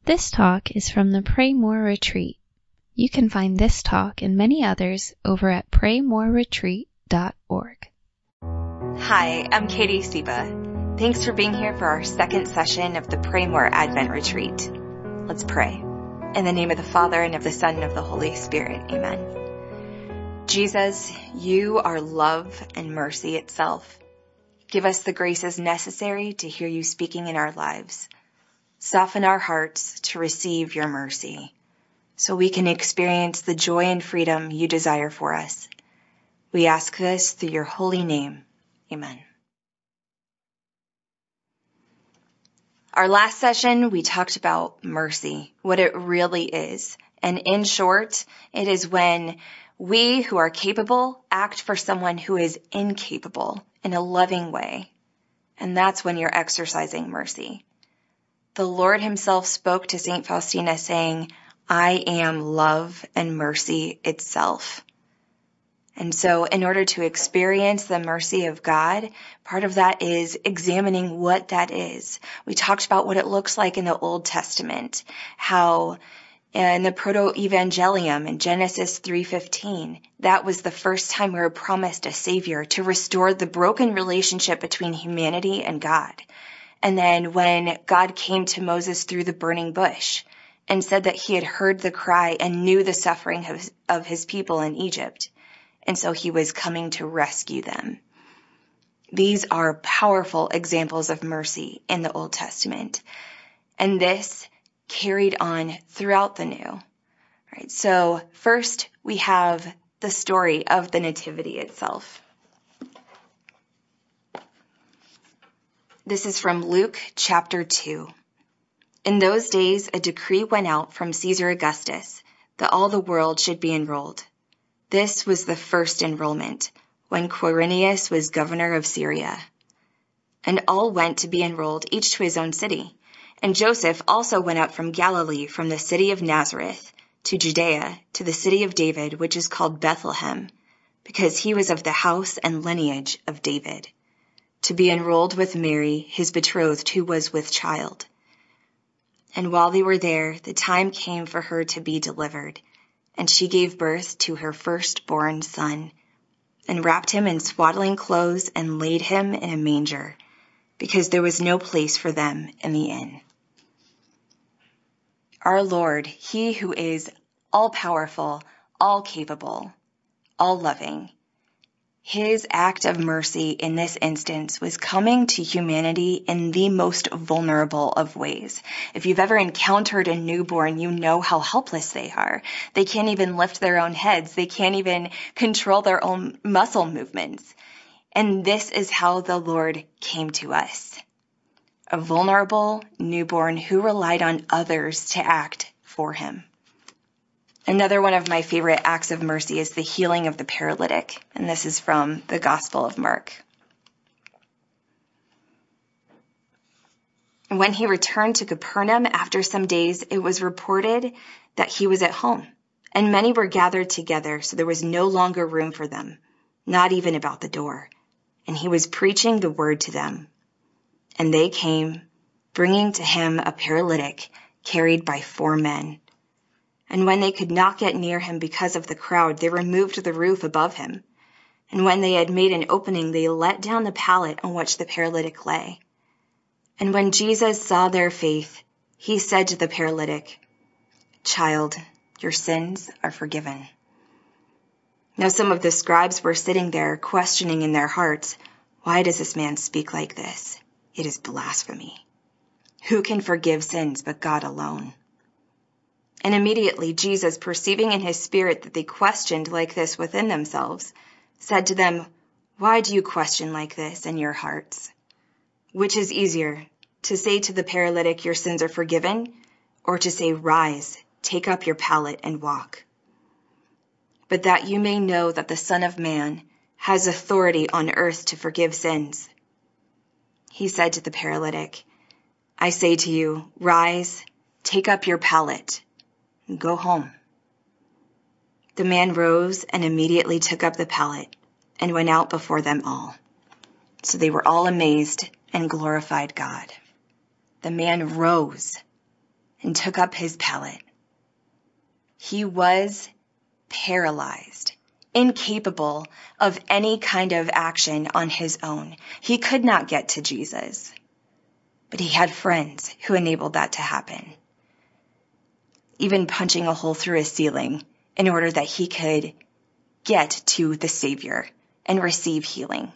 This talk is from the Pray More Retreat. You can find this talk and many others over at praymoreretreat.org. Hi, I'm Katie Siba. Thanks for being here for our second session of the Pray More Advent Retreat. Let's pray. In the name of the Father, and of the Son, and of the Holy Spirit. Amen. Jesus, you are love and mercy itself. Give us the graces necessary to hear you speaking in our lives. Soften our hearts to receive your mercy, so we can experience the joy and freedom you desire for us. We ask this through your holy name. Amen. Our last session, we talked about mercy, what it really is. And in short, it is when we who are capable act for someone who is incapable in a loving way. And that's when you're exercising mercy. The Lord himself spoke to St. Faustina saying, I am love and mercy itself. And so in order to experience the mercy of God, part of that is examining what that is. We talked about what it looks like in the Old Testament, how in the Proto-Evangelium in Genesis 3:15, that was the first time we were promised a Savior to restore the broken relationship between humanity and God. And then when God came to Moses through the burning bush and said that he had heard the cry and knew the suffering of his people in Egypt, and so he was coming to rescue them. These are powerful examples of mercy in the Old Testament. And this carried on throughout the New. Right? So first we have the story of the Nativity itself. This is from Luke chapter 2. In those days, a decree went out from Caesar Augustus that all the world should be enrolled. This was the first enrollment, when Quirinius was governor of Syria. And all went to be enrolled, each to his own city. And Joseph also went up from Galilee, from the city of Nazareth, to Judea, to the city of David, which is called Bethlehem, because he was of the house and lineage of David, to be enrolled with Mary, his betrothed, who was with child. And while they were there, the time came for her to be delivered. And she gave birth to her firstborn son, and wrapped him in swaddling clothes and laid him in a manger, because there was no place for them in the inn. Our Lord, he who is all-powerful, all-capable, all-loving, his act of mercy in this instance was coming to humanity in the most vulnerable of ways. If you've ever encountered a newborn, you know how helpless they are. They can't even lift their own heads. They can't even control their own muscle movements. And this is how the Lord came to us. A vulnerable newborn who relied on others to act for him. Another one of my favorite acts of mercy is the healing of the paralytic, and this is from the Gospel of Mark. When he returned to Capernaum after some days, it was reported that he was at home, and many were gathered together, so there was no longer room for them, not even about the door. And he was preaching the word to them. And they came, bringing to him a paralytic carried by 4 men. And when they could not get near him because of the crowd, they removed the roof above him. And when they had made an opening, they let down the pallet on which the paralytic lay. And when Jesus saw their faith, he said to the paralytic, Child, your sins are forgiven. Now some of the scribes were sitting there, questioning in their hearts, Why does this man speak like this? It is blasphemy. Who can forgive sins but God alone? And immediately Jesus, perceiving in his spirit that they questioned like this within themselves, said to them, Why do you question like this in your hearts? Which is easier, to say to the paralytic, Your sins are forgiven, or to say, Rise, take up your pallet and walk? But that you may know that the Son of Man has authority on earth to forgive sins. He said to the paralytic, I say to you, Rise, take up your pallet, and go home. The man rose and immediately took up the pallet and went out before them all. So they were all amazed and glorified God. The man rose. and took up his pallet. He was paralyzed, incapable of any kind of action on his own. He could not get to Jesus, but he had friends who enabled that to happen. Even punching a hole through a ceiling in order that he could get to the Savior and receive healing.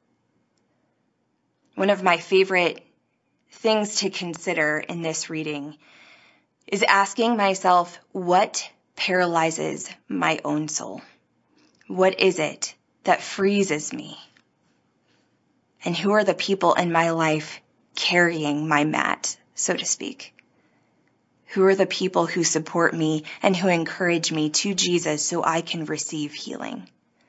One of my favorite things to consider in this reading is asking myself, what paralyzes my own soul? What is it that freezes me? And who are the people in my life carrying my mat, so to speak? Who are the people who support me and who encourage me to Jesus so I can receive healing?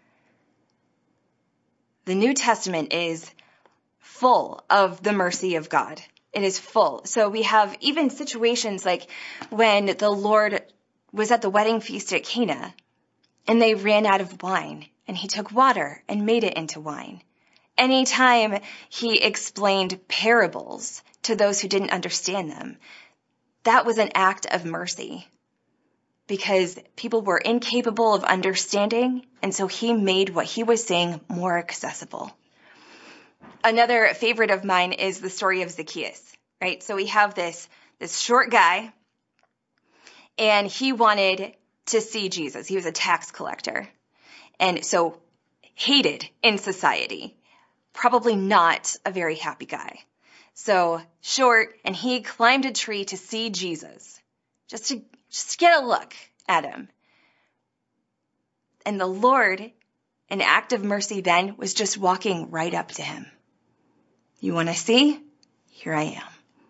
The New Testament is full of the mercy of God. It is full. So we have even situations like when the Lord was at the wedding feast at Cana and they ran out of wine and he took water and made it into wine. Anytime he explained parables to those who didn't understand them, that was an act of mercy because people were incapable of understanding, and so he made what he was saying more accessible. Another favorite of mine is the story of Zacchaeus, right? So we have this short guy, and he wanted to see Jesus. He was a tax collector, and so hated in society. Probably not a very happy guy. So short, and he climbed a tree to see Jesus, just to get a look at him. And the Lord, an act of mercy then, was just walking right up to him. You want to see? Here I am.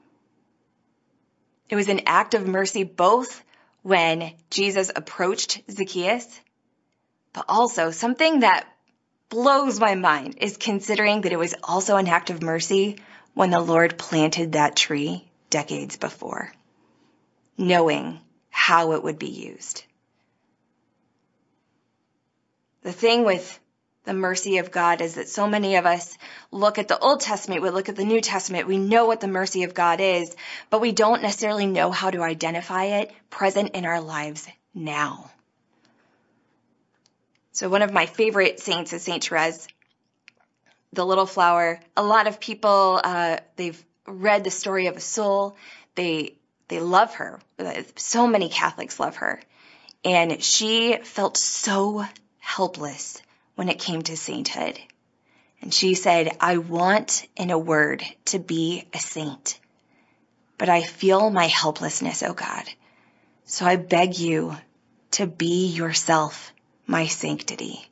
It was an act of mercy both when Jesus approached Zacchaeus, but also something that blows my mind is considering that it was also an act of mercy when the Lord planted that tree decades before, knowing how it would be used. The thing with the mercy of God is that so many of us look at the Old Testament, we look at the New Testament, we know what the mercy of God is, but we don't necessarily know how to identify it present in our lives now. So one of my favorite saints is Saint Therese, the little flower. A lot of people, they've read the story of a soul. They love her. So many Catholics love her. And she felt so helpless when it came to sainthood. And she said, I want, in a word, to be a saint. But I feel my helplessness, oh God. So I beg you to be yourself, my sanctity.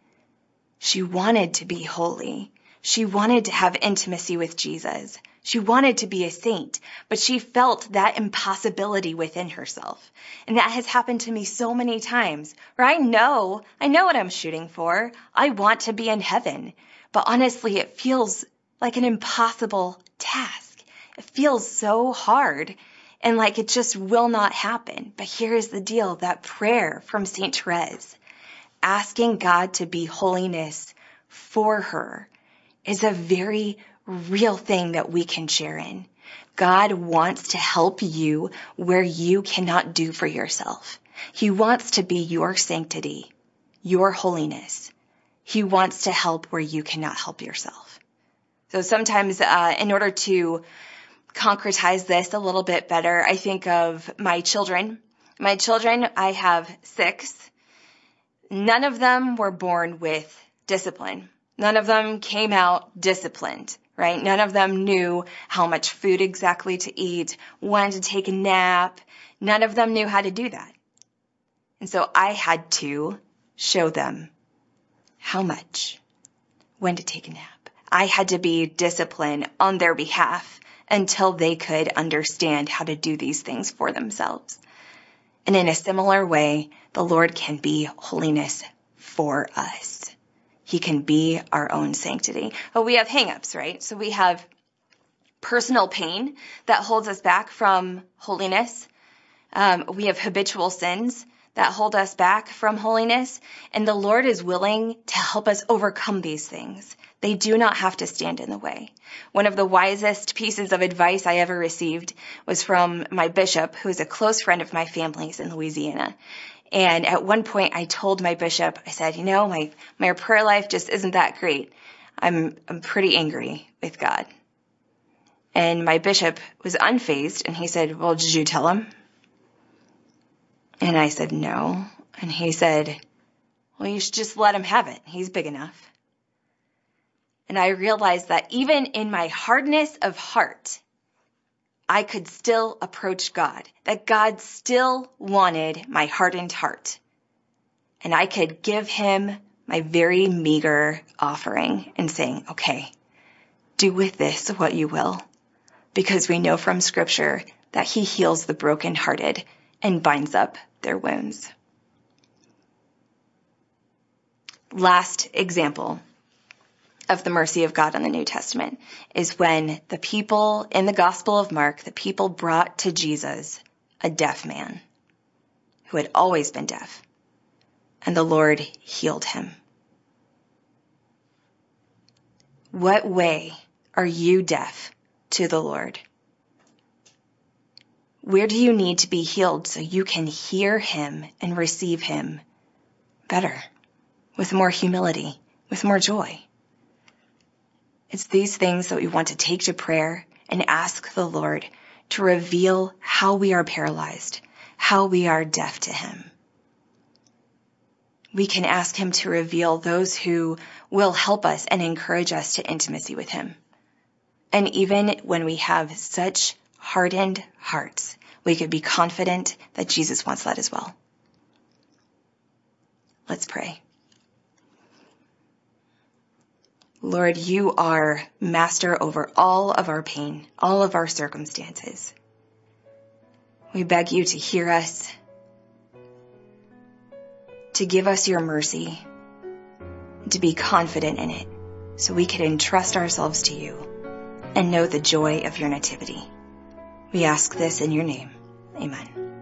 She wanted to be holy. She wanted to have intimacy with Jesus. She wanted to be a saint, but she felt that impossibility within herself. And that has happened to me so many times where I know what I'm shooting for. I want to be in heaven, but honestly, it feels like an impossible task. It feels so hard and like it just will not happen. But here's the deal, that prayer from Saint Therese, asking God to be holiness for her, is a very real thing that we can share in. God wants to help you where you cannot do for yourself. He wants to be your sanctity, your holiness. He wants to help where you cannot help yourself. So sometimes in order to concretize this a little bit better, I think of my children. My children, I have 6. None of them were born with discipline. None of them came out disciplined, right? None of them knew how much food exactly to eat, when to take a nap. None of them knew how to do that. And so I had to show them how much, when to take a nap. I had to be disciplined on their behalf until they could understand how to do these things for themselves. And in a similar way, the Lord can be holiness for us. He can be our own sanctity. But we have hang-ups, right? So we have personal pain that holds us back from holiness. We have habitual sins that hold us back from holiness. And the Lord is willing to help us overcome these things, They do not have to stand in the way. One of the wisest pieces of advice I ever received was from my bishop, who is a close friend of my family's in Louisiana. And at one point I told my bishop, I said, my prayer life just isn't that great. I'm pretty angry with God. And my bishop was unfazed, and he said, well, did you tell him? And I said, no. And he said, well, you should just let him have it. He's big enough. And I realized that even in my hardness of heart, I could still approach God, that God still wanted my hardened heart. And I could give him my very meager offering and saying, okay, do with this what you will, because we know from Scripture that he heals the brokenhearted and binds up their wounds. Last example of the mercy of God in the New Testament is when the people in the Gospel of Mark, the people brought to Jesus a deaf man who had always been deaf, and the Lord healed him. What way are you deaf to the Lord? Where do you need to be healed so you can hear him and receive him better, with more humility, with more joy? It's these things that we want to take to prayer and ask the Lord to reveal how we are paralyzed, how we are deaf to him. We can ask him to reveal those who will help us and encourage us to intimacy with him. And even when we have such hardened hearts, we could be confident that Jesus wants that as well. Let's pray. Lord, you are master over all of our pain, all of our circumstances. We beg you to hear us, to give us your mercy, and to be confident in it, so we can entrust ourselves to you and know the joy of your nativity. We ask this in your name. Amen.